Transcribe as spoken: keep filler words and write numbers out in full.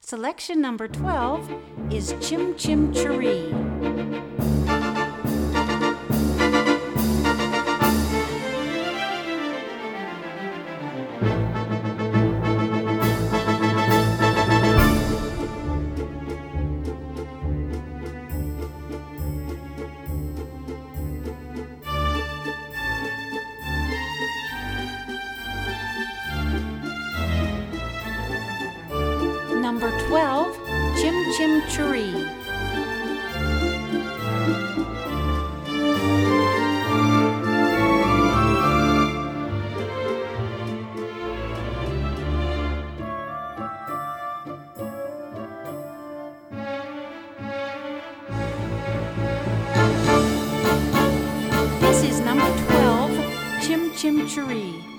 Selection number twelve is Chim Chim Cheree. Number twelve, Chim Chim Cheree. This is number twelve, Chim Chim Cheree.